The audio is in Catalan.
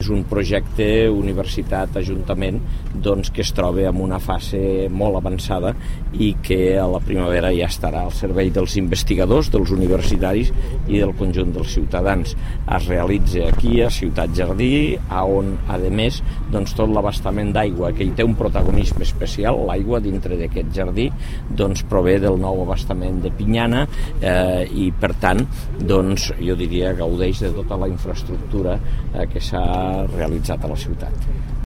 un projecte universitat-ajuntament que es troba en una fase molt avançada i que a la primavera ja estarà al servei dels investigadors, dels universitaris i del conjunt dels ciutadans. Es realitza aquí a Ciutat Jardí, on a més tot l'abastament d'aigua, que hi té un protagonisme especial, l'aigua dintre d'aquest jardí prové del nou abastament de Pinyana i per tant jo diria gaudeix de tota la infraestructura que s'ha realitzat a la ciutat.